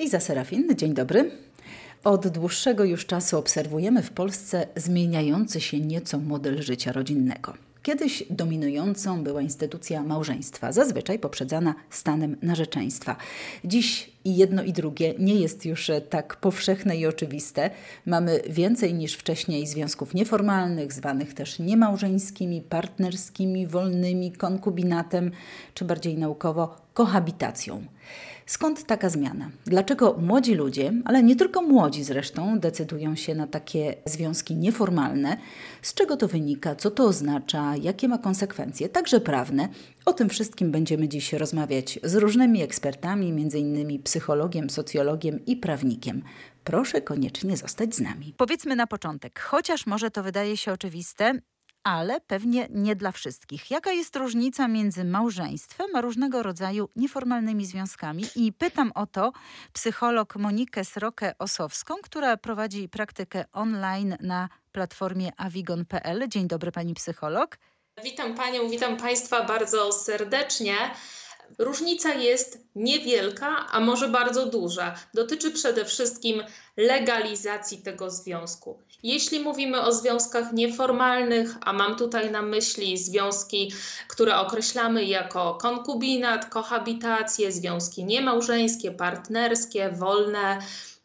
Iza Serafin, dzień dobry. Od dłuższego już czasu obserwujemy w Polsce zmieniający się nieco model życia rodzinnego. Kiedyś dominującą była instytucja małżeństwa, zazwyczaj poprzedzana stanem narzeczeństwa. Dziś i jedno i drugie nie jest już tak powszechne i oczywiste. Mamy więcej niż wcześniej związków nieformalnych, zwanych też niemałżeńskimi, partnerskimi, wolnymi, konkubinatem, czy bardziej naukowo kohabitacją. Skąd taka zmiana? Dlaczego młodzi ludzie, ale nie tylko młodzi zresztą, decydują się na takie związki nieformalne? Z czego to wynika? Co to oznacza? Jakie ma konsekwencje, także prawne? O tym wszystkim będziemy dziś rozmawiać z różnymi ekspertami, m.in. psychologiem, socjologiem i prawnikiem. Proszę koniecznie zostać z nami. Powiedzmy na początek, chociaż może to wydaje się oczywiste, ale pewnie nie dla wszystkich. Jaka jest różnica między małżeństwem a różnego rodzaju nieformalnymi związkami? I pytam o to psycholog Monikę Srokę-Osowską, która prowadzi praktykę online na platformie avigon.pl. Dzień dobry, pani psycholog. Witam panią, witam państwa bardzo serdecznie. Różnica jest niewielka, a może bardzo duża. Dotyczy przede wszystkim legalizacji tego związku. Jeśli mówimy o związkach nieformalnych, a mam tutaj na myśli związki, które określamy jako konkubinat, kohabitacje, związki niemałżeńskie, partnerskie, wolne,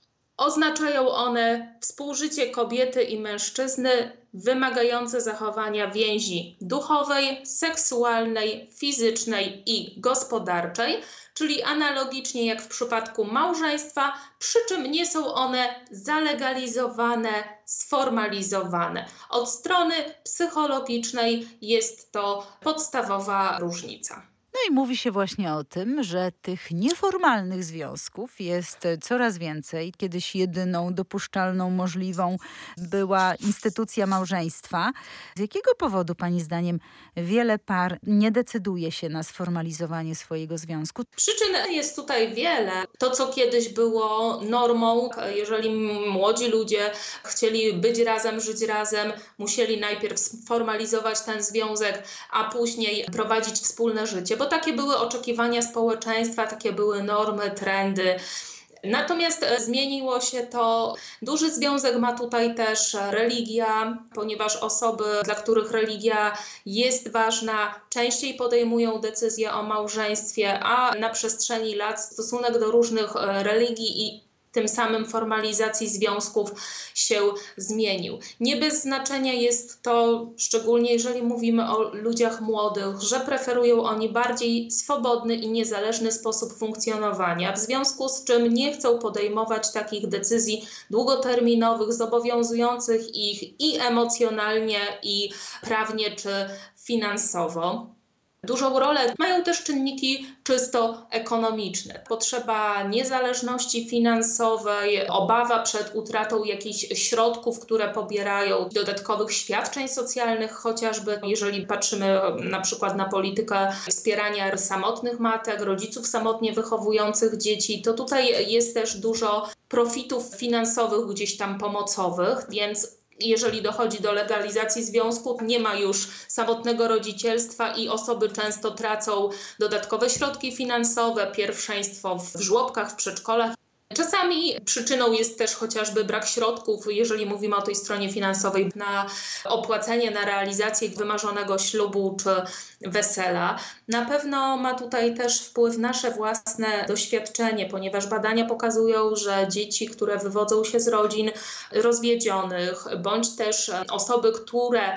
oznaczają one współżycie kobiety i mężczyzny wymagające zachowania więzi duchowej, seksualnej, fizycznej i gospodarczej, czyli analogicznie jak w przypadku małżeństwa, przy czym nie są one zalegalizowane, sformalizowane. Od strony psychologicznej jest to podstawowa różnica. No i mówi się właśnie o tym, że tych nieformalnych związków jest coraz więcej. Kiedyś jedyną dopuszczalną, możliwą była instytucja małżeństwa. Z jakiego powodu, pani zdaniem, wiele par nie decyduje się na sformalizowanie swojego związku? Przyczyn jest tutaj wiele. To, co kiedyś było normą, jeżeli młodzi ludzie chcieli być razem, żyć razem, musieli najpierw sformalizować ten związek, a później prowadzić wspólne życie, bo takie były oczekiwania społeczeństwa, takie były normy, trendy. Natomiast zmieniło się to. Duży związek ma tutaj też religia, ponieważ osoby, dla których religia jest ważna, częściej podejmują decyzję o małżeństwie, a na przestrzeni lat stosunek do różnych religii i tym samym formalizacji związków się zmienił. Nie bez znaczenia jest to, szczególnie jeżeli mówimy o ludziach młodych, że preferują oni bardziej swobodny i niezależny sposób funkcjonowania, w związku z czym nie chcą podejmować takich decyzji długoterminowych, zobowiązujących ich i emocjonalnie, i prawnie, czy finansowo. Dużą rolę mają też czynniki czysto ekonomiczne. Potrzeba niezależności finansowej, obawa przed utratą jakichś środków, które pobierają, dodatkowych świadczeń socjalnych, chociażby jeżeli patrzymy na przykład na politykę wspierania samotnych matek, rodziców samotnie wychowujących dzieci, to tutaj jest też dużo profitów finansowych gdzieś tam pomocowych, więc jeżeli dochodzi do legalizacji związku, nie ma już samotnego rodzicielstwa i osoby często tracą dodatkowe środki finansowe, pierwszeństwo w żłobkach, w przedszkolach. Czasami przyczyną jest też chociażby brak środków, jeżeli mówimy o tej stronie finansowej, na opłacenie, na realizację wymarzonego ślubu czy wesela. Na pewno ma tutaj też wpływ nasze własne doświadczenie, ponieważ badania pokazują, że dzieci, które wywodzą się z rodzin rozwiedzionych, bądź też osoby, które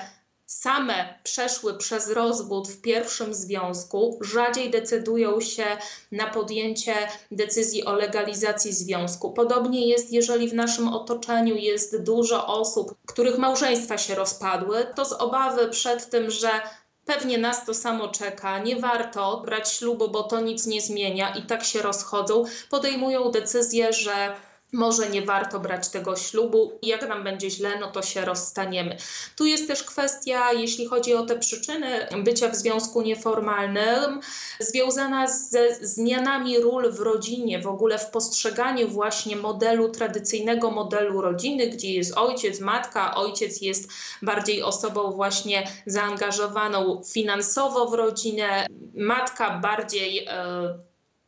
same przeszły przez rozwód w pierwszym związku, rzadziej decydują się na podjęcie decyzji o legalizacji związku. Podobnie jest, jeżeli w naszym otoczeniu jest dużo osób, których małżeństwa się rozpadły, to z obawy przed tym, że pewnie nas to samo czeka, nie warto brać ślubu, bo to nic nie zmienia i tak się rozchodzą, podejmują decyzję, że może nie warto brać tego ślubu i jak nam będzie źle, no to się rozstaniemy. Tu jest też kwestia, jeśli chodzi o te przyczyny bycia w związku nieformalnym, związana ze zmianami ról w rodzinie, w ogóle w postrzeganiu właśnie modelu, tradycyjnego modelu rodziny, gdzie jest ojciec, matka. Ojciec jest bardziej osobą właśnie zaangażowaną finansowo w rodzinę, matka bardziej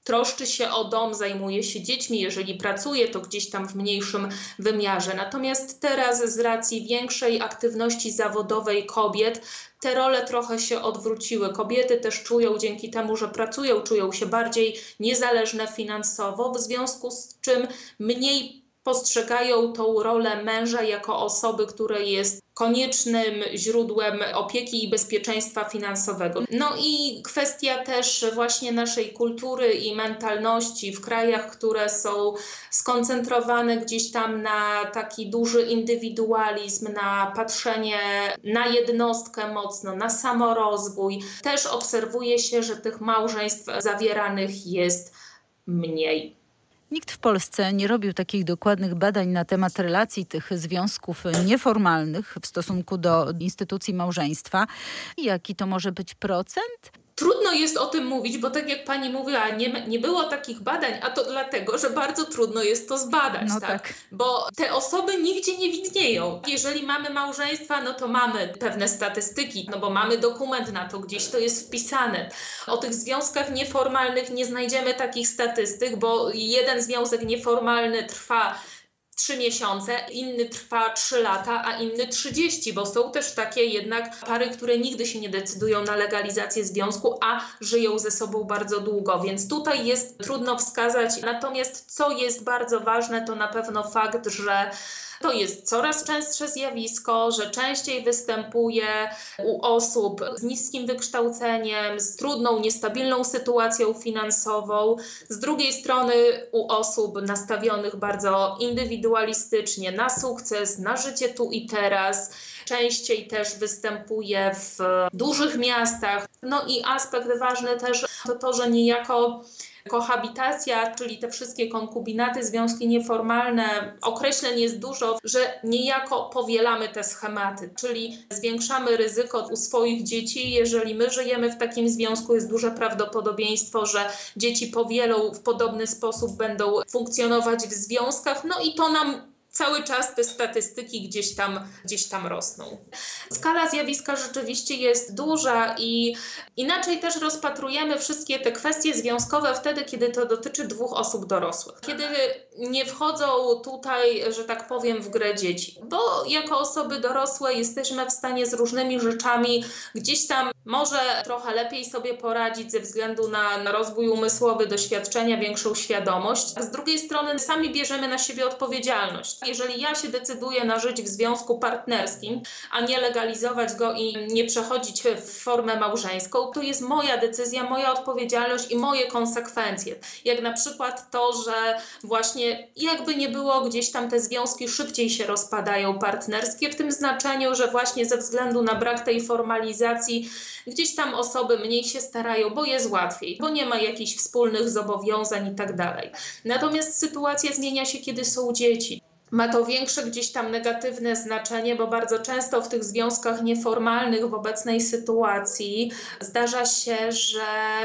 troszczy się o dom, zajmuje się dziećmi, jeżeli pracuje, to gdzieś tam w mniejszym wymiarze. Natomiast teraz z racji większej aktywności zawodowej kobiet, te role trochę się odwróciły. Kobiety też czują dzięki temu, że pracują, czują się bardziej niezależne finansowo, w związku z czym mniej postrzegają tą rolę męża jako osoby, która jest koniecznym źródłem opieki i bezpieczeństwa finansowego. No i kwestia też właśnie naszej kultury i mentalności w krajach, które są skoncentrowane gdzieś tam na taki duży indywidualizm, na patrzenie na jednostkę mocno, na samorozwój. Też obserwuje się, że tych małżeństw zawieranych jest mniej. Nikt w Polsce nie robił takich dokładnych badań na temat relacji tych związków nieformalnych w stosunku do instytucji małżeństwa. Jaki to może być procent? Trudno jest o tym mówić, bo tak jak pani mówiła, nie było takich badań, a to dlatego, że bardzo trudno jest to zbadać, No tak? Bo te osoby nigdzie nie widnieją. Jeżeli mamy małżeństwa, no to mamy pewne statystyki, no bo mamy dokument na to, gdzieś to jest wpisane. O tych związkach nieformalnych nie znajdziemy takich statystyk, bo jeden związek nieformalny trwa 3 miesiące, inny trwa 3 lata, a inny 30, bo są też takie jednak pary, które nigdy się nie decydują na legalizację związku, a żyją ze sobą bardzo długo, więc tutaj jest trudno wskazać. Natomiast co jest bardzo ważne, to na pewno fakt, że to jest coraz częstsze zjawisko, że częściej występuje u osób z niskim wykształceniem, z trudną, niestabilną sytuacją finansową. Z drugiej strony u osób nastawionych bardzo indywidualistycznie na sukces, na życie tu i teraz. Częściej też występuje w dużych miastach. No i aspekt ważny też to, że niejako kohabitacja, czyli te wszystkie konkubinaty, związki nieformalne, określeń jest dużo, że niejako powielamy te schematy, czyli zwiększamy ryzyko u swoich dzieci. Jeżeli my żyjemy w takim związku, jest duże prawdopodobieństwo, że dzieci powielą w podobny sposób, będą funkcjonować w związkach, no i to nam cały czas te statystyki gdzieś tam rosną. Skala zjawiska rzeczywiście jest duża i inaczej też rozpatrujemy wszystkie te kwestie związkowe wtedy, kiedy to dotyczy 2 osób dorosłych. Kiedy nie wchodzą tutaj, że tak powiem, w grę dzieci. Bo jako osoby dorosłe jesteśmy w stanie z różnymi rzeczami gdzieś tam może trochę lepiej sobie poradzić ze względu na rozwój umysłowy, doświadczenia, większą świadomość. A z drugiej strony sami bierzemy na siebie odpowiedzialność. Jeżeli ja się decyduję na żyć w związku partnerskim, a nie legalizować go i nie przechodzić w formę małżeńską, to jest moja decyzja, moja odpowiedzialność i moje konsekwencje. Jak na przykład to, że właśnie jakby nie było, gdzieś tam te związki szybciej się rozpadają partnerskie, w tym znaczeniu, że właśnie ze względu na brak tej formalizacji gdzieś tam osoby mniej się starają, bo jest łatwiej, bo nie ma jakichś wspólnych zobowiązań i tak dalej. Natomiast sytuacja zmienia się, kiedy są dzieci. Ma to większe gdzieś tam negatywne znaczenie, bo bardzo często w tych związkach nieformalnych w obecnej sytuacji zdarza się, że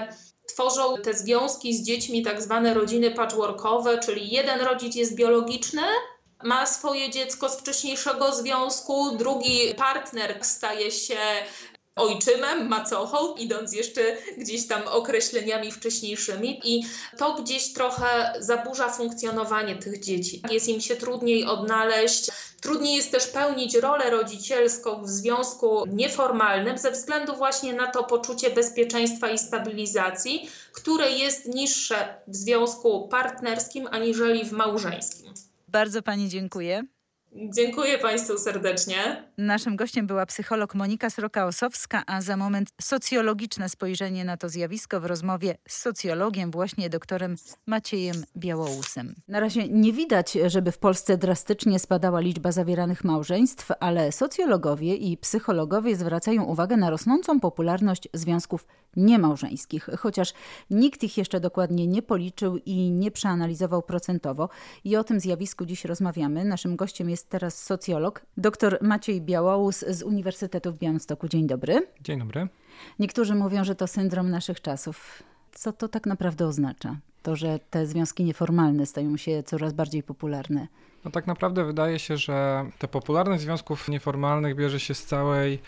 tworzą te związki z dziećmi tak zwane rodziny patchworkowe, czyli jeden rodzic jest biologiczny, ma swoje dziecko z wcześniejszego związku, drugi partner staje się ojczymem, macochą, idąc jeszcze gdzieś tam określeniami wcześniejszymi i to gdzieś trochę zaburza funkcjonowanie tych dzieci. Jest im się trudniej odnaleźć, trudniej jest też pełnić rolę rodzicielską w związku nieformalnym ze względu właśnie na to poczucie bezpieczeństwa i stabilizacji, które jest niższe w związku partnerskim aniżeli w małżeńskim. Bardzo pani dziękuję. Dziękuję Państwu serdecznie. Naszym gościem była psycholog Monika Sroka-Osowska, a za moment socjologiczne spojrzenie na to zjawisko w rozmowie z socjologiem, właśnie doktorem Maciejem Białołusem. Na razie nie widać, żeby w Polsce drastycznie spadała liczba zawieranych małżeństw, ale socjologowie i psychologowie zwracają uwagę na rosnącą popularność związków niemałżeńskich, chociaż nikt ich jeszcze dokładnie nie policzył i nie przeanalizował procentowo. I o tym zjawisku dziś rozmawiamy. Naszym gościem jest teraz socjolog, dr Maciej Białołus z Uniwersytetu w Białymstoku. Dzień dobry. Dzień dobry. Niektórzy mówią, że to syndrom naszych czasów. Co to tak naprawdę oznacza? To, że te związki nieformalne stają się coraz bardziej popularne. No tak naprawdę wydaje się, że te popularność związków nieformalnych bierze się z całej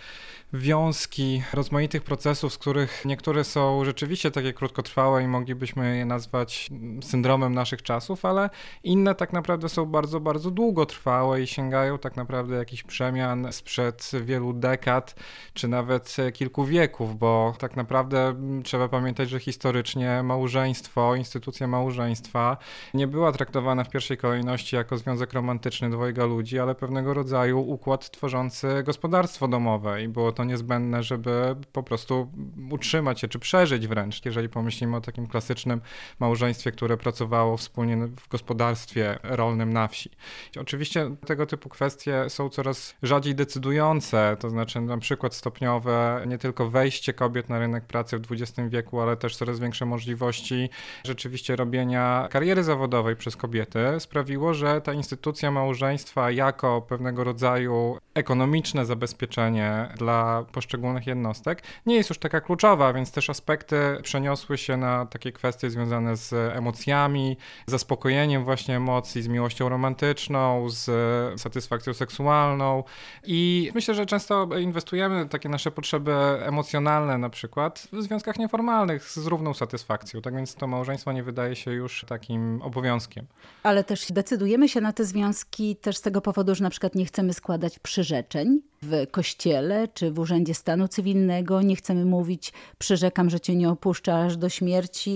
wiązki rozmaitych procesów, z których niektóre są rzeczywiście takie krótkotrwałe i moglibyśmy je nazwać syndromem naszych czasów, ale inne tak naprawdę są bardzo, bardzo długotrwałe i sięgają tak naprawdę jakichś przemian sprzed wielu dekad, czy nawet kilku wieków, bo tak naprawdę trzeba pamiętać, że historycznie małżeństwo, instytucja małżeństwa nie była traktowana w pierwszej kolejności jako związek romantyczny dwojga ludzi, ale pewnego rodzaju układ tworzący gospodarstwo domowe i było to niezbędne, żeby po prostu utrzymać się, czy przeżyć wręcz, jeżeli pomyślimy o takim klasycznym małżeństwie, które pracowało wspólnie w gospodarstwie rolnym na wsi. Oczywiście tego typu kwestie są coraz rzadziej decydujące, to znaczy na przykład stopniowe nie tylko wejście kobiet na rynek pracy w XX wieku, ale też coraz większe możliwości rzeczywiście robienia kariery zawodowej przez kobiety sprawiło, że ta instytucja małżeństwa jako pewnego rodzaju ekonomiczne zabezpieczenie dla poszczególnych jednostek nie jest już taka kluczowa, więc też aspekty przeniosły się na takie kwestie związane z emocjami, zaspokojeniem właśnie emocji, z miłością romantyczną, z satysfakcją seksualną i myślę, że często inwestujemy takie nasze potrzeby emocjonalne na przykład w związkach nieformalnych z równą satysfakcją, tak więc to małżeństwo nie wydaje się już takim obowiązkiem. Ale też decydujemy się na te związki też z tego powodu, że na przykład nie chcemy składać przyrzeczeń w kościele czy w Urzędzie Stanu Cywilnego. Nie chcemy mówić przyrzekam, że cię nie opuszczę aż do śmierci,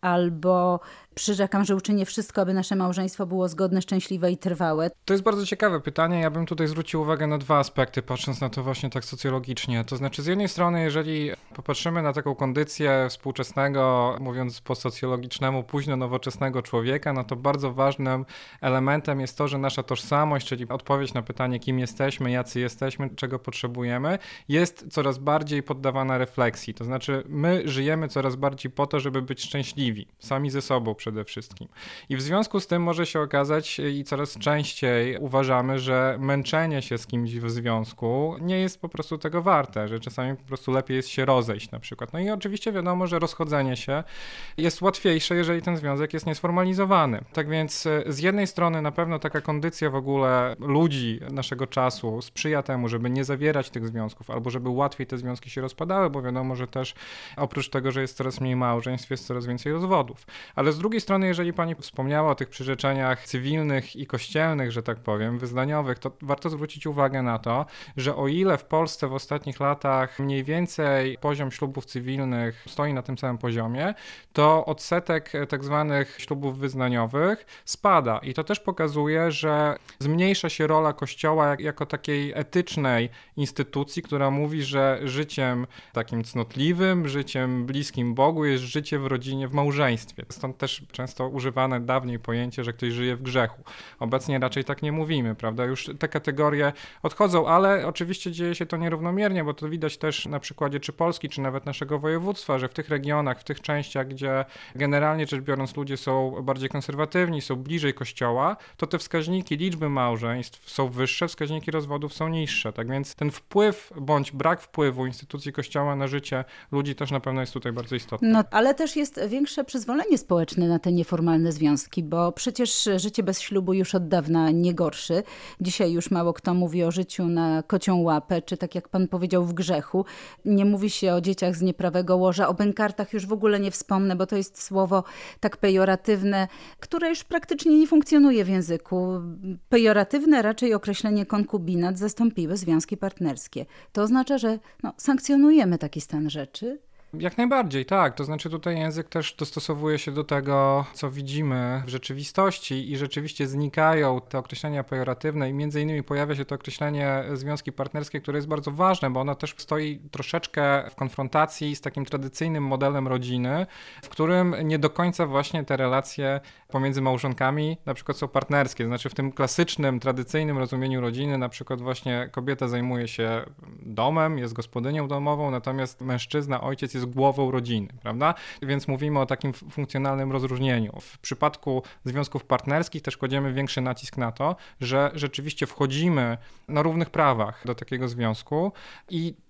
albo przyrzekam, że uczynię wszystko, aby nasze małżeństwo było zgodne, szczęśliwe i trwałe. To jest bardzo ciekawe pytanie. Ja bym tutaj zwrócił uwagę na dwa aspekty, patrząc na to właśnie tak socjologicznie. To znaczy z jednej strony, jeżeli popatrzymy na taką kondycję współczesnego, mówiąc po socjologicznemu, późno nowoczesnego człowieka, no to bardzo ważnym elementem jest to, że nasza tożsamość, czyli odpowiedź na pytanie, kim jesteśmy, jacy jesteśmy, czego potrzebujemy, jest coraz bardziej poddawana refleksji. To znaczy my żyjemy coraz bardziej po to, żeby być szczęśliwi, sami ze sobą przede wszystkim. I w związku z tym może się okazać i coraz częściej uważamy, że męczenie się z kimś w związku nie jest po prostu tego warte, że czasami po prostu lepiej jest się rozejść na przykład. No i oczywiście wiadomo, że rozchodzenie się jest łatwiejsze, jeżeli ten związek jest niesformalizowany. Tak więc z jednej strony na pewno taka kondycja w ogóle ludzi naszego czasu sprzyja temu, żeby nie zawierać tych związków, albo żeby łatwiej te związki się rozpadały, bo wiadomo, że też oprócz tego, że jest coraz mniej małżeństw, jest coraz więcej rozwodów. Ale z drugiej strony, jeżeli pani wspomniała o tych przyrzeczeniach cywilnych i kościelnych, że tak powiem, wyznaniowych, to warto zwrócić uwagę na to, że o ile w Polsce w ostatnich latach mniej więcej poziom ślubów cywilnych stoi na tym samym poziomie, to odsetek tak zwanych ślubów wyznaniowych spada. I to też pokazuje, że zmniejsza się rola Kościoła jako takiej etycznej instytucji, która mówi, że życiem takim cnotliwym, życiem bliskim Bogu jest życie w rodzinie, w małżeństwie. Stąd też często używane dawniej pojęcie, że ktoś żyje w grzechu. Obecnie raczej tak nie mówimy, prawda? Już te kategorie odchodzą, ale oczywiście dzieje się to nierównomiernie, bo to widać też na przykładzie czy Polski, czy nawet naszego województwa, że w tych regionach, w tych częściach, gdzie generalnie rzecz biorąc ludzie są bardziej konserwatywni, są bliżej Kościoła, to te wskaźniki liczby małżeństw są wyższe, wskaźniki rozwodów są niższe. Tak więc ten wpływ bądź brak wpływu instytucji Kościoła na życie ludzi też na pewno jest tutaj bardzo istotny. No, ale też jest większe przyzwolenie społeczne na te nieformalne związki, bo przecież życie bez ślubu już od dawna nie gorszy. Dzisiaj już mało kto mówi o życiu na kocią łapę, czy tak jak pan powiedział, w grzechu. Nie mówi się o dzieciach z nieprawego łoża, o bękartach już w ogóle nie wspomnę, bo to jest słowo tak pejoratywne, które już praktycznie nie funkcjonuje w języku. Pejoratywne raczej określenie konkubinat zastąpiły związki partnerskie. To oznacza, że sankcjonujemy taki stan rzeczy. Jak najbardziej, tak. To znaczy tutaj język też dostosowuje się do tego, co widzimy w rzeczywistości i rzeczywiście znikają te określenia pejoratywne i między innymi pojawia się to określenie związki partnerskie, które jest bardzo ważne, bo ono też stoi troszeczkę w konfrontacji z takim tradycyjnym modelem rodziny, w którym nie do końca właśnie te relacje pomiędzy małżonkami na przykład są partnerskie. Znaczy w tym klasycznym, tradycyjnym rozumieniu rodziny na przykład właśnie kobieta zajmuje się domem, jest gospodynią domową, natomiast mężczyzna, ojciec jest głową rodziny, prawda? Więc mówimy o takim funkcjonalnym rozróżnieniu. W przypadku związków partnerskich też kładziemy większy nacisk na to, że rzeczywiście wchodzimy na równych prawach do takiego związku i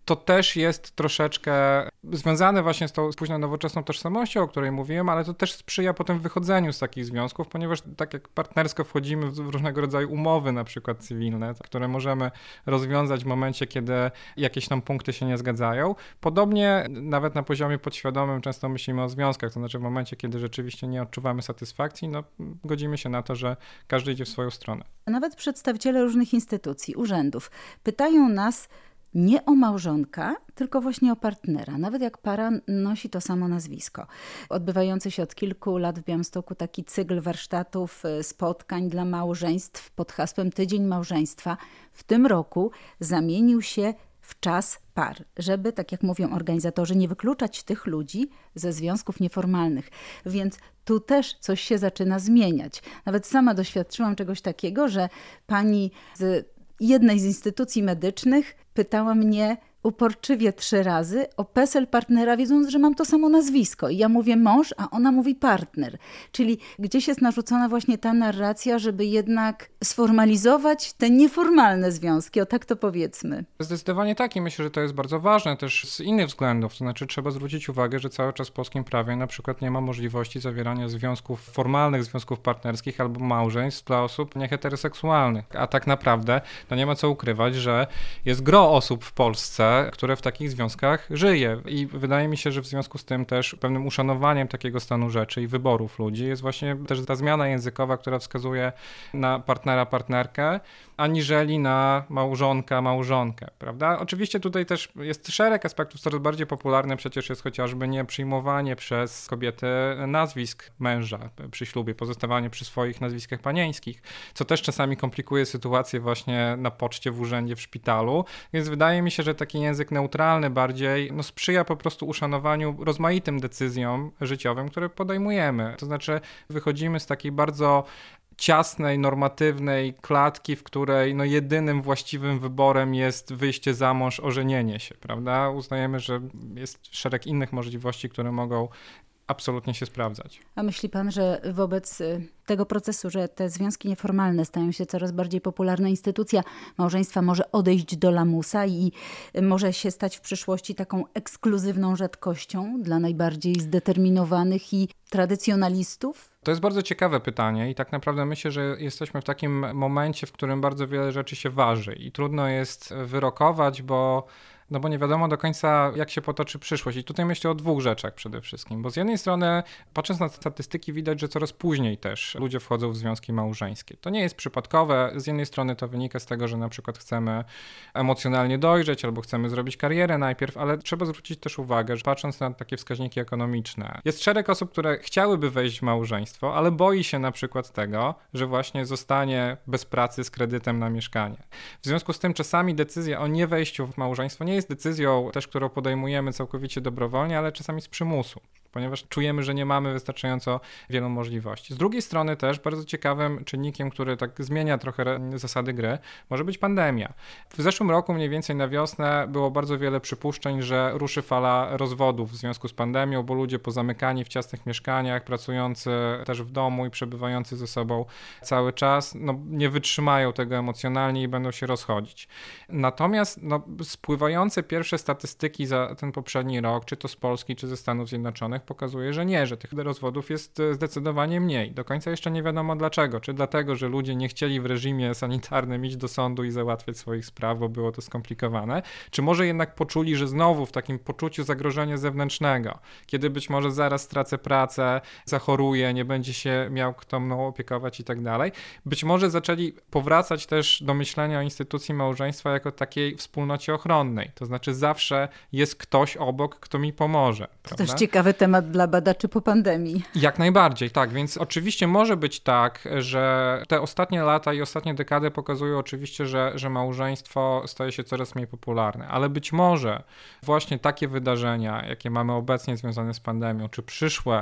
to też jest troszeczkę związane właśnie z tą późną nowoczesną tożsamością, o której mówiłem, ale to też sprzyja potem wychodzeniu z takich związków, ponieważ tak jak partnersko wchodzimy w różnego rodzaju umowy, na przykład cywilne, które możemy rozwiązać w momencie, kiedy jakieś tam punkty się nie zgadzają. Podobnie nawet na poziomie podświadomym często myślimy o związkach, to znaczy w momencie, kiedy rzeczywiście nie odczuwamy satysfakcji, no godzimy się na to, że każdy idzie w swoją stronę. Nawet przedstawiciele różnych instytucji, urzędów pytają nas nie o małżonka, tylko właśnie o partnera, nawet jak para nosi to samo nazwisko. Odbywający się od kilku lat w Białymstoku taki cykl warsztatów, spotkań dla małżeństw pod hasłem Tydzień Małżeństwa w tym roku zamienił się w czas par, żeby, tak jak mówią organizatorzy, nie wykluczać tych ludzi ze związków nieformalnych. Więc tu też coś się zaczyna zmieniać. Nawet sama doświadczyłam czegoś takiego, że pani z jednej z instytucji medycznych pytała mnie uporczywie 3 razy o PESEL partnera, wiedząc, że mam to samo nazwisko. I ja mówię mąż, a ona mówi partner. Czyli gdzieś jest narzucona właśnie ta narracja, żeby jednak sformalizować te nieformalne związki, o tak to powiedzmy. Zdecydowanie tak i myślę, że to jest bardzo ważne też z innych względów. To znaczy trzeba zwrócić uwagę, że cały czas w polskim prawie na przykład nie ma możliwości zawierania związków formalnych, związków partnerskich albo małżeństw dla osób nieheteroseksualnych. A tak naprawdę no nie ma co ukrywać, że jest gro osób w Polsce, które w takich związkach żyje. I wydaje mi się, że w związku z tym też pewnym uszanowaniem takiego stanu rzeczy i wyborów ludzi jest właśnie też ta zmiana językowa, która wskazuje na partnera, partnerkę, aniżeli na małżonka, małżonkę, prawda? Oczywiście tutaj też jest szereg aspektów, coraz bardziej popularne przecież jest chociażby nie przyjmowanie przez kobiety nazwisk męża przy ślubie, pozostawanie przy swoich nazwiskach panieńskich, co też czasami komplikuje sytuację właśnie na poczcie, w urzędzie, w szpitalu, więc wydaje mi się, że taki język neutralny bardziej sprzyja po prostu uszanowaniu rozmaitym decyzjom życiowym, które podejmujemy. To znaczy wychodzimy z takiej bardzo ciasnej, normatywnej klatki, w której jedynym właściwym wyborem jest wyjście za mąż, ożenienie się, prawda? Uznajemy, że jest szereg innych możliwości, które mogą absolutnie się sprawdzać. A myśli pan, że wobec tego procesu, że te związki nieformalne stają się coraz bardziej popularne, instytucja małżeństwa może odejść do lamusa i może się stać w przyszłości taką ekskluzywną rzadkością dla najbardziej zdeterminowanych i tradycjonalistów? To jest bardzo ciekawe pytanie i tak naprawdę myślę, że jesteśmy w takim momencie, w którym bardzo wiele rzeczy się waży i trudno jest wyrokować, bo nie wiadomo do końca, jak się potoczy przyszłość. I tutaj myślę o 2 rzeczach przede wszystkim, bo z jednej strony, patrząc na statystyki, widać, że coraz później też ludzie wchodzą w związki małżeńskie. To nie jest przypadkowe. Z jednej strony to wynika z tego, że na przykład chcemy emocjonalnie dojrzeć albo chcemy zrobić karierę najpierw, ale trzeba zwrócić też uwagę, że patrząc na takie wskaźniki ekonomiczne, jest szereg osób, które chciałyby wejść w małżeństwo, ale boi się na przykład tego, że właśnie zostanie bez pracy z kredytem na mieszkanie. W związku z tym czasami decyzja o nie wejściu w małżeństwo nie jest decyzją też, którą podejmujemy całkowicie dobrowolnie, ale czasami z przymusu, ponieważ czujemy, że nie mamy wystarczająco wielu możliwości. Z drugiej strony też bardzo ciekawym czynnikiem, który tak zmienia trochę zasady gry, może być pandemia. W zeszłym roku mniej więcej na wiosnę było bardzo wiele przypuszczeń, że ruszy fala rozwodów w związku z pandemią, bo ludzie pozamykani w ciasnych mieszkaniach, pracujący też w domu i przebywający ze sobą cały czas, nie wytrzymają tego emocjonalnie i będą się rozchodzić. Natomiast spływające pierwsze statystyki za ten poprzedni rok, czy to z Polski, czy ze Stanów Zjednoczonych, pokazuje, że nie, że tych rozwodów jest zdecydowanie mniej. Do końca jeszcze nie wiadomo dlaczego. Czy dlatego, że ludzie nie chcieli w reżimie sanitarnym iść do sądu i załatwiać swoich spraw, bo było to skomplikowane, czy może jednak poczuli, że znowu w takim poczuciu zagrożenia zewnętrznego, kiedy być może zaraz stracę pracę, zachoruję, nie będzie się miał kto mną opiekować i tak dalej, być może zaczęli powracać też do myślenia o instytucji małżeństwa jako takiej wspólnocie ochronnej. To znaczy zawsze jest ktoś obok, kto mi pomoże. To prawda? też ciekawy temat dla badaczy po pandemii. Jak najbardziej, tak. Więc oczywiście może być tak, że te ostatnie lata i ostatnie dekady pokazują oczywiście, że małżeństwo staje się coraz mniej popularne, ale być może właśnie takie wydarzenia, jakie mamy obecnie związane z pandemią, czy przyszłe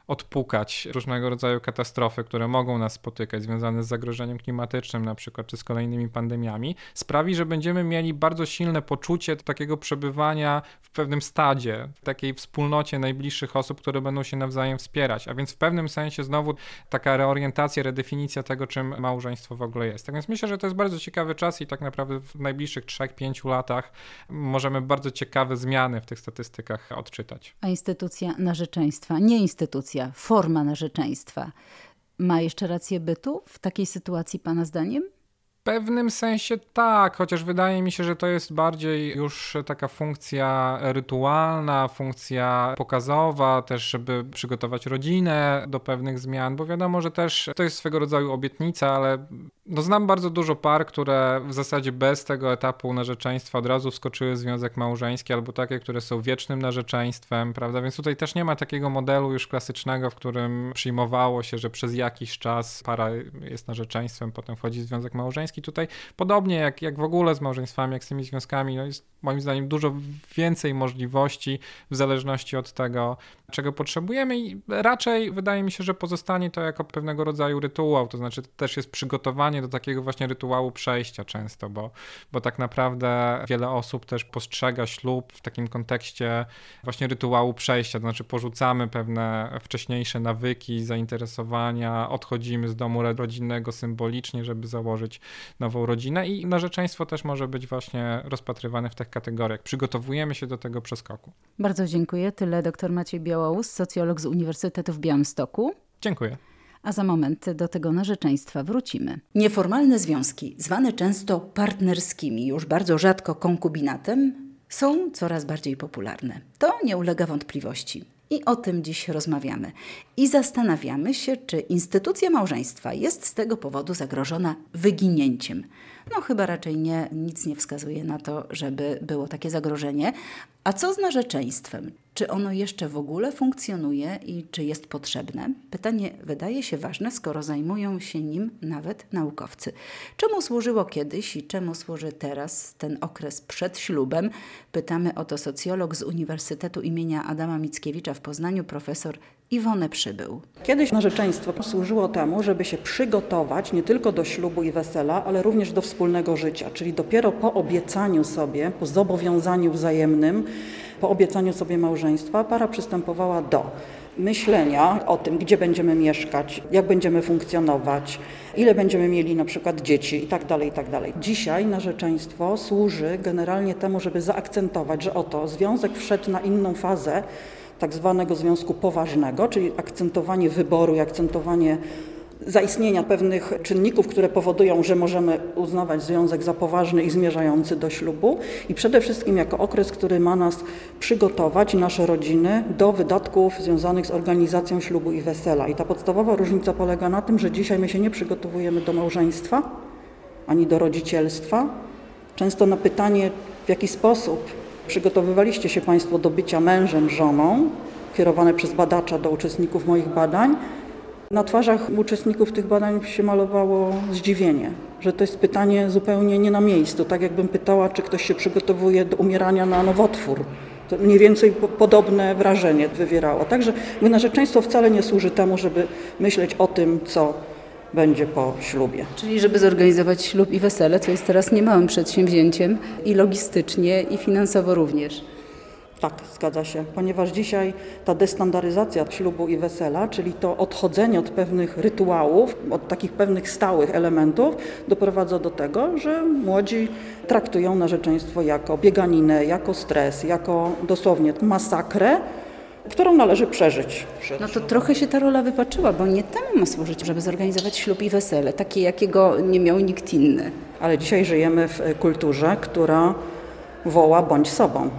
odpukać różnego rodzaju katastrofy, które mogą nas spotykać, związane z zagrożeniem klimatycznym na przykład, czy z kolejnymi pandemiami, sprawi, że będziemy mieli bardzo silne poczucie takiego przebywania w pewnym stadzie, w takiej wspólnocie najbliższych osób, które będą się nawzajem wspierać, a więc w pewnym sensie znowu taka reorientacja, redefinicja tego, czym małżeństwo w ogóle jest. Tak więc myślę, że to jest bardzo ciekawy czas i tak naprawdę w najbliższych 3-5 latach możemy bardzo ciekawe zmiany w tych statystykach odczytać. A instytucja narzeczeństwa, nie instytucja, forma narzeczeństwa ma jeszcze rację bytu w takiej sytuacji pana zdaniem? W pewnym sensie tak, chociaż wydaje mi się, że to jest bardziej już taka funkcja rytualna, funkcja pokazowa, też żeby przygotować rodzinę do pewnych zmian, bo wiadomo, że też to jest swego rodzaju obietnica, ale znam bardzo dużo par, które w zasadzie bez tego etapu narzeczeństwa od razu wskoczyły w związek małżeński, albo takie, które są wiecznym narzeczeństwem, prawda, więc tutaj też nie ma takiego modelu już klasycznego, w którym przyjmowało się, że przez jakiś czas para jest narzeczeństwem, potem wchodzi w związek małżeński. Tutaj podobnie jak w ogóle z małżeństwami, jak z tymi związkami, jest moim zdaniem dużo więcej możliwości w zależności od tego, czego potrzebujemy i raczej wydaje mi się, że pozostanie to jako pewnego rodzaju rytuał, to znaczy to też jest przygotowanie do takiego właśnie rytuału przejścia często, bo tak naprawdę wiele osób też postrzega ślub w takim kontekście właśnie rytuału przejścia, to znaczy porzucamy pewne wcześniejsze nawyki, zainteresowania, odchodzimy z domu rodzinnego symbolicznie, żeby założyć nową rodzinę i narzeczeństwo też może być właśnie rozpatrywane w tych kategoriach. Przygotowujemy się do tego przeskoku. Bardzo dziękuję. Tyle dr Maciej Białołus, socjolog z Uniwersytetu w Białymstoku. Dziękuję. A za moment do tego narzeczeństwa wrócimy. Nieformalne związki, zwane często partnerskimi, już bardzo rzadko konkubinatem, są coraz bardziej popularne. To nie ulega wątpliwości. I o tym dziś rozmawiamy. I zastanawiamy się, czy instytucja małżeństwa jest z tego powodu zagrożona wyginięciem. No chyba raczej nie, nic nie wskazuje na to, żeby było takie zagrożenie. A co z narzeczeństwem? Czy ono jeszcze w ogóle funkcjonuje i czy jest potrzebne? Pytanie wydaje się ważne, skoro zajmują się nim nawet naukowcy. Czemu służyło kiedyś i czemu służy teraz ten okres przed ślubem? Pytamy o to socjolog z Uniwersytetu imienia Adama Mickiewicza w Poznaniu, profesor Iwonę Przybył. Kiedyś narzeczeństwo służyło temu, żeby się przygotować nie tylko do ślubu i wesela, ale również do wspólnego życia, czyli dopiero po obiecaniu sobie, po zobowiązaniu wzajemnym, po obiecaniu sobie małżeństwa, para przystępowała do myślenia o tym, gdzie będziemy mieszkać, jak będziemy funkcjonować, ile będziemy mieli na przykład dzieci itd., itd. Dzisiaj narzeczeństwo służy generalnie temu, żeby zaakcentować, że oto związek wszedł na inną fazę tak zwanego związku poważnego, czyli akcentowanie wyboru i akcentowanie zaistnienia pewnych czynników, które powodują, że możemy uznawać związek za poważny i zmierzający do ślubu i przede wszystkim jako okres, który ma nas przygotować, nasze rodziny, do wydatków związanych z organizacją ślubu i wesela. I ta podstawowa różnica polega na tym, że dzisiaj my się nie przygotowujemy do małżeństwa, ani do rodzicielstwa. Często na pytanie, w jaki sposób przygotowywaliście się Państwo do bycia mężem, żoną, kierowane przez badacza do uczestników moich badań, na twarzach uczestników tych badań się malowało zdziwienie, że to jest pytanie zupełnie nie na miejscu. Tak jakbym pytała, czy ktoś się przygotowuje do umierania na nowotwór. To mniej więcej podobne wrażenie wywierało. Także narzeczeństwo wcale nie służy temu, żeby myśleć o tym, co będzie po ślubie. Czyli żeby zorganizować ślub i wesele, co jest teraz niemałym przedsięwzięciem i logistycznie, i finansowo również. Tak, zgadza się, ponieważ dzisiaj ta destandaryzacja ślubu i wesela, czyli to odchodzenie od pewnych rytuałów, od takich pewnych stałych elementów, doprowadza do tego, że młodzi traktują narzeczeństwo jako bieganinę, jako stres, jako dosłownie masakrę, którą należy przeżyć. No to trochę się ta rola wypaczyła, bo nie temu ma służyć, żeby zorganizować ślub i wesele, takie jakiego nie miał nikt inny. Ale dzisiaj żyjemy w kulturze, która woła bądź sobą.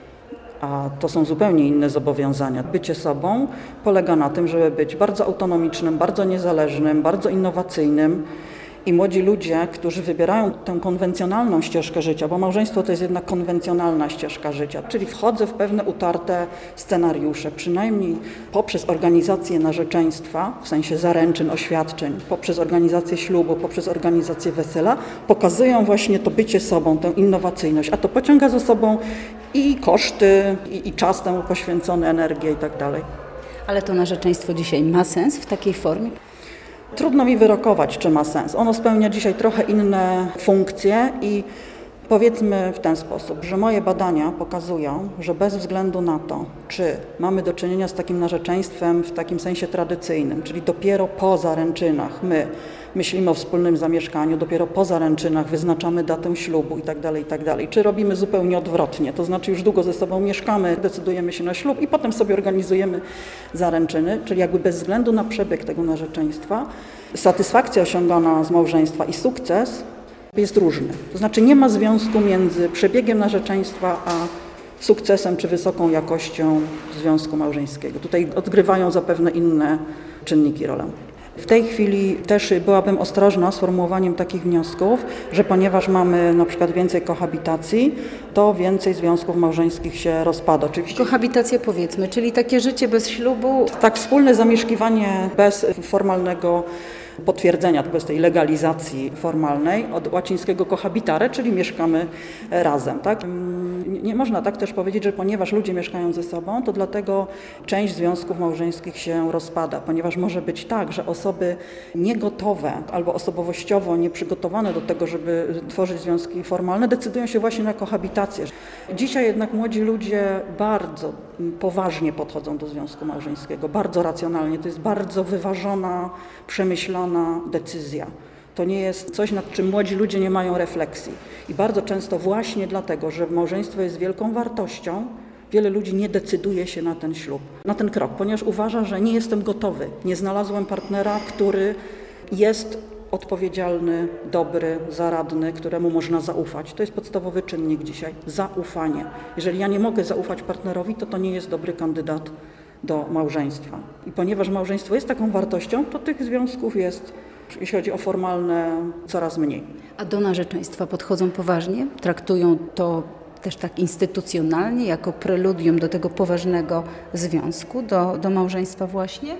A to są zupełnie inne zobowiązania. Bycie sobą polega na tym, żeby być bardzo autonomicznym, bardzo niezależnym, bardzo innowacyjnym. I młodzi ludzie, którzy wybierają tę konwencjonalną ścieżkę życia, bo małżeństwo to jest jednak konwencjonalna ścieżka życia, czyli wchodzę w pewne utarte scenariusze, przynajmniej poprzez organizację narzeczeństwa, w sensie zaręczyn, oświadczeń, poprzez organizację ślubu, poprzez organizację wesela, pokazują właśnie to bycie sobą, tę innowacyjność, a to pociąga za sobą i koszty, i czas temu poświęcony, energię i tak dalej. Ale to narzeczeństwo dzisiaj ma sens w takiej formie? Trudno mi wyrokować, czy ma sens. Ono spełnia dzisiaj trochę inne funkcje i powiedzmy w ten sposób, że moje badania pokazują, że bez względu na to, czy mamy do czynienia z takim narzeczeństwem w takim sensie tradycyjnym, czyli dopiero po zaręczynach my myślimy o wspólnym zamieszkaniu, dopiero po zaręczynach wyznaczamy datę ślubu itd., czy robimy zupełnie odwrotnie, to znaczy już długo ze sobą mieszkamy, decydujemy się na ślub i potem sobie organizujemy zaręczyny, czyli jakby bez względu na przebieg tego narzeczeństwa, satysfakcja osiągana z małżeństwa i sukces jest różny. To znaczy nie ma związku między przebiegiem narzeczeństwa a sukcesem czy wysoką jakością związku małżeńskiego. Tutaj odgrywają zapewne inne czynniki rolę. W tej chwili też byłabym ostrożna z formułowaniem takich wniosków, że ponieważ mamy na przykład więcej kohabitacji, to więcej związków małżeńskich się rozpada. Oczywiście Kohabitację powiedzmy, czyli takie życie bez ślubu. tak, wspólne zamieszkiwanie bez formalnego potwierdzenia, bez tej legalizacji formalnej, od łacińskiego cohabitare, czyli mieszkamy razem. Tak? Nie można tak też powiedzieć, że ponieważ ludzie mieszkają ze sobą, to dlatego część związków małżeńskich się rozpada, ponieważ może być tak, że osoby niegotowe albo osobowościowo nieprzygotowane do tego, żeby tworzyć związki formalne, decydują się właśnie na kohabitację. Dzisiaj jednak młodzi ludzie bardzo poważnie podchodzą do związku małżeńskiego, bardzo racjonalnie. To jest bardzo wyważona, przemyślana decyzja. To nie jest coś, nad czym młodzi ludzie nie mają refleksji. I bardzo często właśnie dlatego, że małżeństwo jest wielką wartością, wiele ludzi nie decyduje się na ten ślub, na ten krok, ponieważ uważa, że nie jestem gotowy. Nie znalazłem partnera, który jest odpowiedzialny, dobry, zaradny, któremu można zaufać. To jest podstawowy czynnik dzisiaj. Zaufanie. Jeżeli ja nie mogę zaufać partnerowi, to nie jest dobry kandydat do małżeństwa. I ponieważ małżeństwo jest taką wartością, to tych związków jest, jeśli chodzi o formalne, coraz mniej. A do narzeczeństwa podchodzą poważnie? Traktują to też tak instytucjonalnie, jako preludium do tego poważnego związku, do małżeństwa właśnie?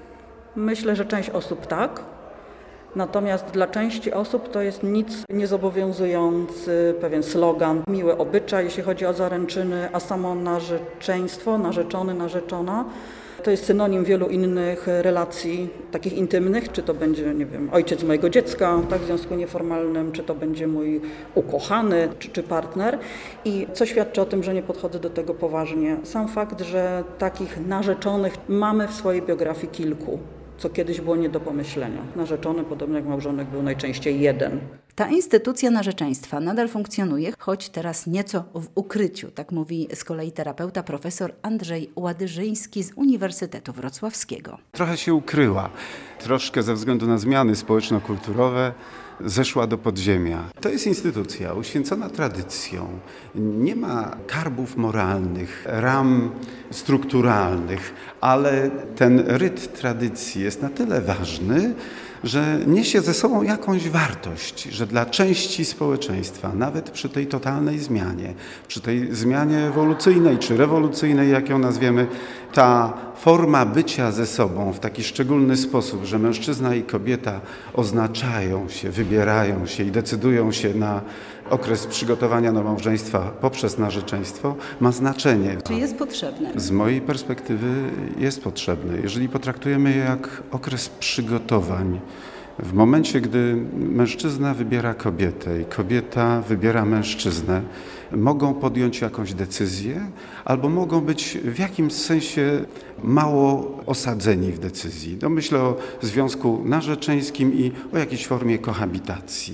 Myślę, że część osób tak. Natomiast dla części osób to jest nic niezobowiązujący pewien slogan, miły obyczaj, jeśli chodzi o zaręczyny, a samo narzeczeństwo, narzeczony, narzeczona, to jest synonim wielu innych relacji takich intymnych, czy to będzie, nie wiem, ojciec mojego dziecka, tak, w związku nieformalnym, czy to będzie mój ukochany, czy partner. I co świadczy o tym, że nie podchodzę do tego poważnie? Sam fakt, że takich narzeczonych mamy w swojej biografii kilku, co kiedyś było nie do pomyślenia. Narzeczony, podobnie jak małżonek, był najczęściej jeden. Ta instytucja narzeczeństwa nadal funkcjonuje, choć teraz nieco w ukryciu, tak mówi z kolei terapeuta profesor Andrzej Ładyżyński z Uniwersytetu Wrocławskiego. Trochę się ukryła, troszkę ze względu na zmiany społeczno-kulturowe zeszła do podziemia. To jest instytucja uświęcona tradycją. Nie ma karbów moralnych, ram strukturalnych, ale ten ryt tradycji jest na tyle ważny, że niesie ze sobą jakąś wartość, że dla części społeczeństwa, nawet przy tej totalnej zmianie, przy tej zmianie ewolucyjnej czy rewolucyjnej, jak ją nazwiemy, ta forma bycia ze sobą w taki szczególny sposób, że mężczyzna i kobieta oznaczają się, wybierają się i decydują się na okres przygotowania do małżeństwa poprzez narzeczeństwo, ma znaczenie. Czy jest potrzebne? Z mojej perspektywy jest potrzebne. Jeżeli potraktujemy je jak okres przygotowań, w momencie, gdy mężczyzna wybiera kobietę i kobieta wybiera mężczyznę, mogą podjąć jakąś decyzję albo mogą być w jakimś sensie mało osadzeni w decyzji. No myślę o związku narzeczeńskim i o jakiejś formie kohabitacji.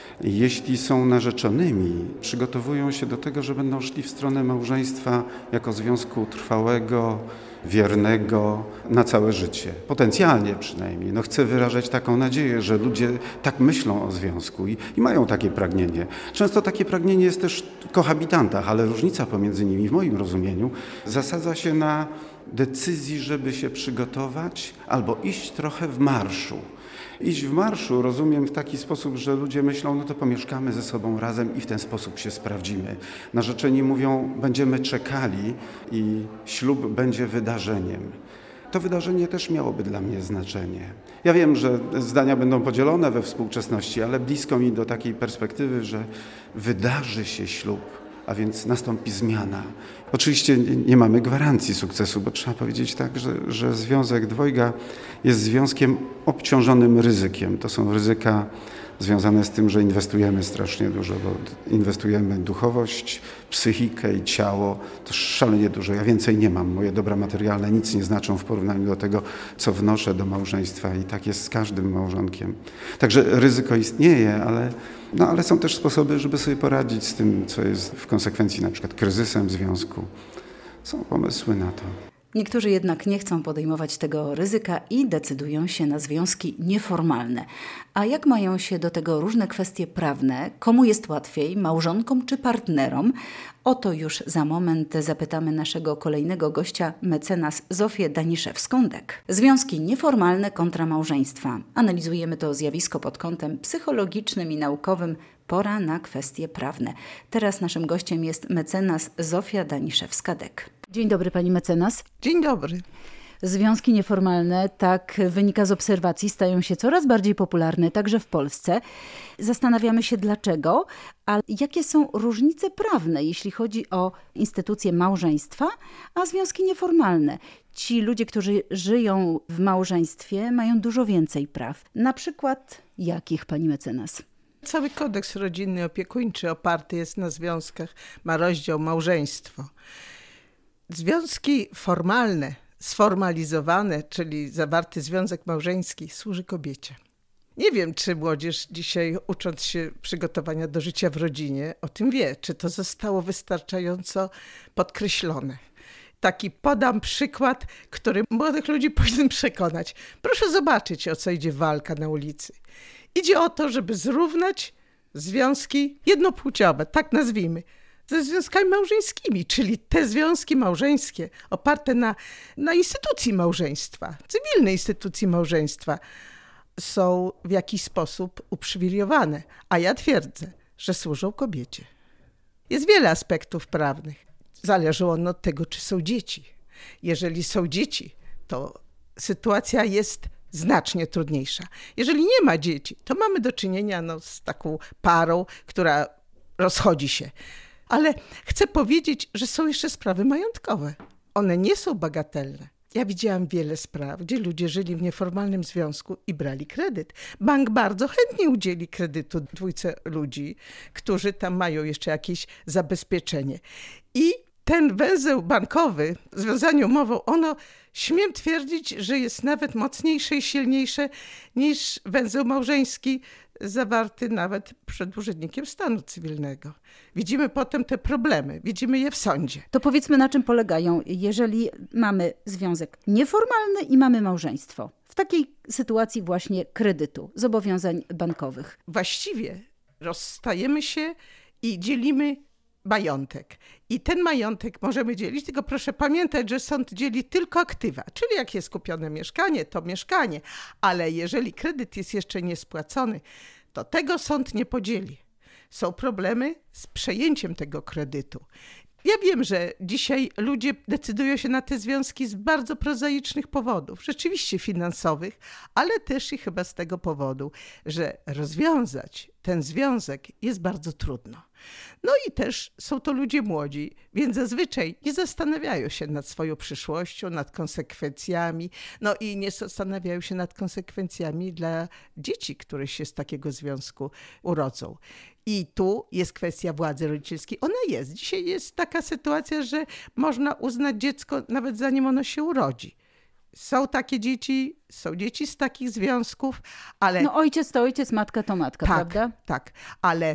Jeśli są narzeczonymi, przygotowują się do tego, że będą szli w stronę małżeństwa jako związku trwałego, wiernego na całe życie. Potencjalnie przynajmniej. No chcę wyrażać taką nadzieję, że ludzie tak myślą o związku i mają takie pragnienie. Często takie pragnienie jest też w kohabitantach, ale różnica pomiędzy nimi w moim rozumieniu zasadza się na decyzji, żeby się przygotować albo iść trochę w marszu. Iść w marszu rozumiem w taki sposób, że ludzie myślą, no to pomieszkamy ze sobą razem i w ten sposób się sprawdzimy. Narzeczeni mówią, będziemy czekali i ślub będzie wydarzeniem. To wydarzenie też miałoby dla mnie znaczenie. Ja wiem, że zdania będą podzielone we współczesności, ale blisko mi do takiej perspektywy, że wydarzy się ślub a więc nastąpi zmiana. Oczywiście nie mamy gwarancji sukcesu, bo trzeba powiedzieć tak, że związek dwojga jest związkiem obciążonym ryzykiem. To są ryzyka związane z tym, że inwestujemy strasznie dużo, bo inwestujemy duchowość, psychikę i ciało. To szalenie dużo. Ja więcej nie mam. Moje dobra materialne nic nie znaczą w porównaniu do tego, co wnoszę do małżeństwa i tak jest z każdym małżonkiem. Także ryzyko istnieje, ale są też sposoby, żeby sobie poradzić z tym, co jest w konsekwencji na przykład kryzysem w związku. Są pomysły na to. Niektórzy jednak nie chcą podejmować tego ryzyka i decydują się na związki nieformalne. A jak mają się do tego różne kwestie prawne? Komu jest łatwiej, małżonkom czy partnerom? O to już za moment zapytamy naszego kolejnego gościa, mecenas Zofię Daniszewską-Dek. Związki nieformalne kontra małżeństwa. Analizujemy to zjawisko pod kątem psychologicznym i naukowym. Pora na kwestie prawne. Teraz naszym gościem jest mecenas Zofia Daniszewska-Dek. Dzień dobry, pani mecenas. Dzień dobry. Związki nieformalne, tak wynika z obserwacji, stają się coraz bardziej popularne także w Polsce. Zastanawiamy się dlaczego, a jakie są różnice prawne, jeśli chodzi o instytucję małżeństwa, a związki nieformalne. Ci ludzie, którzy żyją w małżeństwie, mają dużo więcej praw. Na przykład jakich, pani mecenas? Cały kodeks rodzinny opiekuńczy oparty jest na związkach, ma rozdział małżeństwo. Związki formalne, sformalizowane, czyli zawarty związek małżeński, służy kobiecie. Nie wiem, czy młodzież dzisiaj, ucząc się przygotowania do życia w rodzinie, o tym wie, czy to zostało wystarczająco podkreślone. Taki podam przykład, który młodych ludzi powinien przekonać. Proszę zobaczyć, o co idzie walka na ulicy. Idzie o to, żeby zrównać związki jednopłciowe, tak nazwijmy, ze związkami małżeńskimi, czyli te związki małżeńskie oparte na instytucji małżeństwa, cywilnej instytucji małżeństwa, są w jakiś sposób uprzywilejowane. A ja twierdzę, że służą kobiecie. Jest wiele aspektów prawnych. Zależy ono od tego, czy są dzieci. Jeżeli są dzieci, to sytuacja jest znacznie trudniejsza. Jeżeli nie ma dzieci, to mamy do czynienia z taką parą, która rozchodzi się. Ale chcę powiedzieć, że są jeszcze sprawy majątkowe. One nie są bagatelne. Ja widziałam wiele spraw, gdzie ludzie żyli w nieformalnym związku i brali kredyt. Bank bardzo chętnie udzieli kredytu dwójce ludzi, którzy tam mają jeszcze jakieś zabezpieczenie. I ten węzeł bankowy, związanie umową, ono, śmiem twierdzić, że jest nawet mocniejsze i silniejsze niż węzeł małżeński zawarty nawet przed urzędnikiem stanu cywilnego. Widzimy potem te problemy, widzimy je w sądzie. To powiedzmy, na czym polegają, jeżeli mamy związek nieformalny i mamy małżeństwo. W takiej sytuacji właśnie kredytu, zobowiązań bankowych. Właściwie rozstajemy się i dzielimy majątek. I ten majątek możemy dzielić, tylko proszę pamiętać, że sąd dzieli tylko aktywa, czyli jak jest kupione mieszkanie, to mieszkanie, ale jeżeli kredyt jest jeszcze niespłacony, to tego sąd nie podzieli. Są problemy z przejęciem tego kredytu. Ja wiem, że dzisiaj ludzie decydują się na te związki z bardzo prozaicznych powodów, rzeczywiście finansowych, ale też i chyba z tego powodu, że rozwiązać ten związek jest bardzo trudno. No i też są to ludzie młodzi, więc zazwyczaj nie zastanawiają się nad swoją przyszłością, nad konsekwencjami, no i nie zastanawiają się nad konsekwencjami dla dzieci, które się z takiego związku urodzą. I tu jest kwestia władzy rodzicielskiej. Ona jest. Dzisiaj jest taka sytuacja, że można uznać dziecko nawet zanim ono się urodzi. Są takie dzieci, są dzieci z takich związków, ale... No ojciec to ojciec, matka to matka, tak, prawda? Tak, ale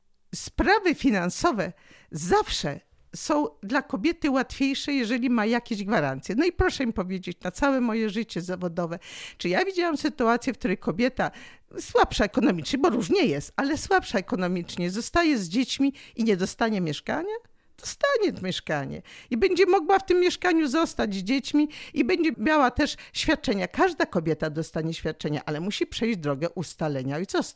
sprawy finansowe zawsze są dla kobiety łatwiejsze, jeżeli ma jakieś gwarancje. No i proszę mi powiedzieć, na całe moje życie zawodowe, czy ja widziałam sytuację, w której kobieta słabsza ekonomicznie, bo różnie jest, ale słabsza ekonomicznie, zostaje z dziećmi i nie dostanie mieszkania? Dostanie mieszkanie i będzie mogła w tym mieszkaniu zostać z dziećmi i będzie miała też świadczenia. Każda kobieta dostanie świadczenia, ale musi przejść drogę ustalenia ojcostwa.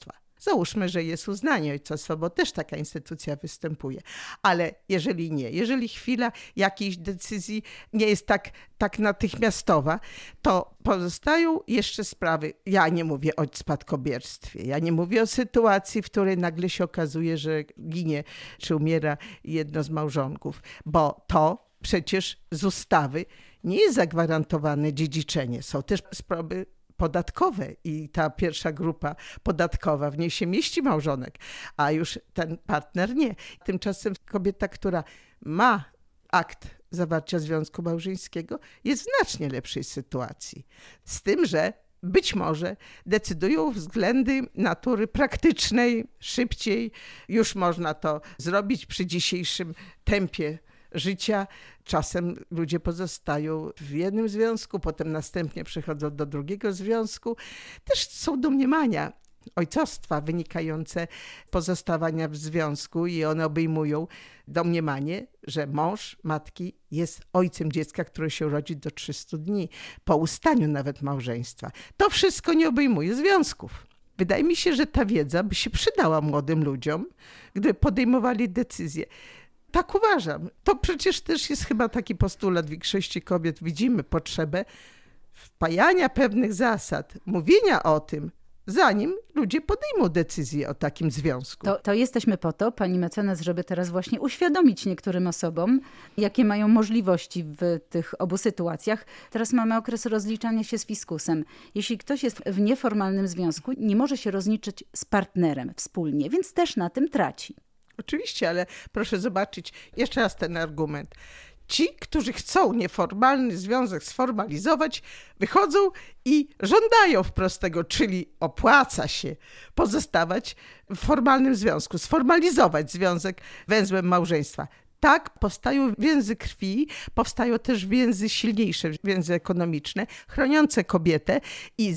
Załóżmy, że jest uznanie ojcostwa, bo też taka instytucja występuje. Ale jeżeli nie, jeżeli chwila jakiejś decyzji nie jest tak natychmiastowa, to pozostają jeszcze sprawy. Ja nie mówię o spadkobierstwie, ja nie mówię o sytuacji, w której nagle się okazuje, że ginie czy umiera jedno z małżonków, bo to przecież z ustawy nie jest zagwarantowane dziedziczenie. Są też sprawy podatkowe i ta pierwsza grupa podatkowa, w niej się mieści małżonek, a już ten partner nie. Tymczasem kobieta, która ma akt zawarcia związku małżeńskiego, jest w znacznie lepszej sytuacji. Z tym, że być może decydują względy natury praktycznej, szybciej. Już można to zrobić przy dzisiejszym tempie życia. Czasem ludzie pozostają w jednym związku, potem następnie przechodzą do drugiego związku. Też są domniemania ojcostwa wynikające z pozostawania w związku i one obejmują domniemanie, że mąż matki jest ojcem dziecka, które się rodzi do 300 dni, po ustaniu nawet małżeństwa. To wszystko nie obejmuje związków. Wydaje mi się, że ta wiedza by się przydała młodym ludziom, gdy podejmowali decyzje. Tak uważam. To przecież też jest chyba taki postulat większości kobiet. Widzimy potrzebę wpajania pewnych zasad, mówienia o tym, zanim ludzie podejmą decyzję o takim związku. To jesteśmy po to, pani mecenas, żeby teraz właśnie uświadomić niektórym osobom, jakie mają możliwości w tych obu sytuacjach. Teraz mamy okres rozliczania się z fiskusem. Jeśli ktoś jest w nieformalnym związku, nie może się rozliczyć z partnerem wspólnie, więc też na tym traci. Oczywiście, ale proszę zobaczyć jeszcze raz ten argument. Ci, którzy chcą nieformalny związek sformalizować, wychodzą i żądają wprost tego, czyli opłaca się pozostawać w formalnym związku, sformalizować związek węzłem małżeństwa. Tak, powstają więzy krwi, powstają też więzy silniejsze, więzy ekonomiczne, chroniące kobietę i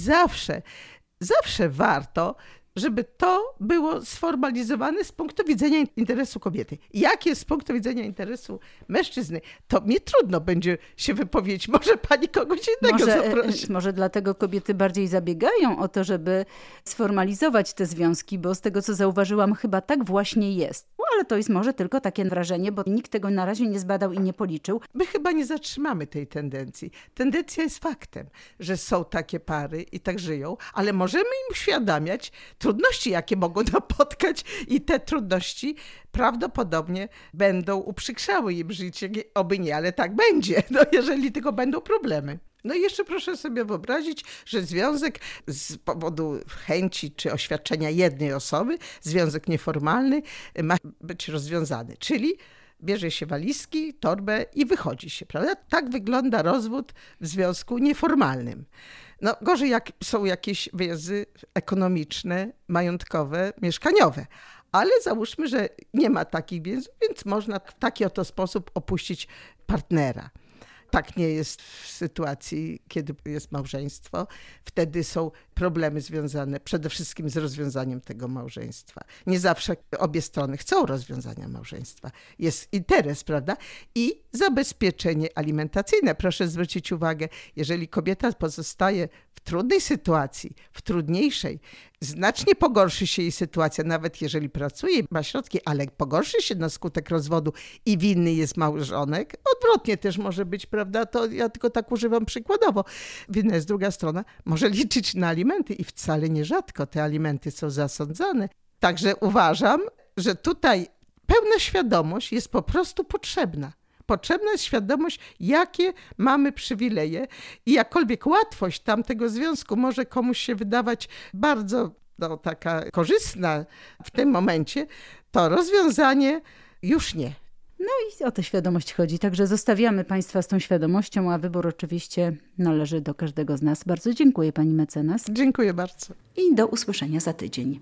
zawsze warto, żeby to było sformalizowane z punktu widzenia interesu kobiety. Jak jest z punktu widzenia interesu mężczyzny, to mnie trudno będzie się wypowiedzieć. Może pani kogoś innego zaprosi. Może dlatego kobiety bardziej zabiegają o to, żeby sformalizować te związki, bo z tego, co zauważyłam, chyba tak właśnie jest. No, ale to jest może tylko takie wrażenie, bo nikt tego na razie nie zbadał i nie policzył. My chyba nie zatrzymamy tej tendencji. Tendencja jest faktem, że są takie pary i tak żyją, ale możemy im uświadamiać trudności, jakie mogą napotkać i te trudności prawdopodobnie będą uprzykrzały im życie. Oby nie, ale tak będzie, jeżeli tylko będą problemy. No i jeszcze proszę sobie wyobrazić, że związek z powodu chęci czy oświadczenia jednej osoby, związek nieformalny ma być rozwiązany, czyli bierze się walizki, torbę i wychodzi się, prawda? Tak wygląda rozwód w związku nieformalnym. No gorzej, jak są jakieś więzy ekonomiczne, majątkowe, mieszkaniowe. Ale załóżmy, że nie ma takich więzów, więc można w taki oto sposób opuścić partnera. Tak nie jest w sytuacji, kiedy jest małżeństwo. Wtedy są problemy związane przede wszystkim z rozwiązaniem tego małżeństwa. Nie zawsze obie strony chcą rozwiązania małżeństwa. Jest interes, prawda? I zabezpieczenie alimentacyjne. Proszę zwrócić uwagę, jeżeli kobieta pozostaje w trudnej sytuacji, w trudniejszej, znacznie pogorszy się jej sytuacja, nawet jeżeli pracuje, ma środki, ale pogorszy się na skutek rozwodu i winny jest małżonek. Odwrotnie też może być, prawda? To ja tylko tak używam przykładowo. Winna jest druga strona, może liczyć na alimenty i wcale nierzadko te alimenty są zasądzane. Także uważam, że tutaj pełna świadomość jest po prostu potrzebna. Potrzebna jest świadomość, jakie mamy przywileje i jakkolwiek łatwość tamtego związku może komuś się wydawać bardzo taka korzystna w tym momencie, to rozwiązanie już nie. No i o tę świadomość chodzi. Także zostawiamy Państwa z tą świadomością, a wybór oczywiście należy do każdego z nas. Bardzo dziękuję pani mecenas. Dziękuję bardzo. I do usłyszenia za tydzień.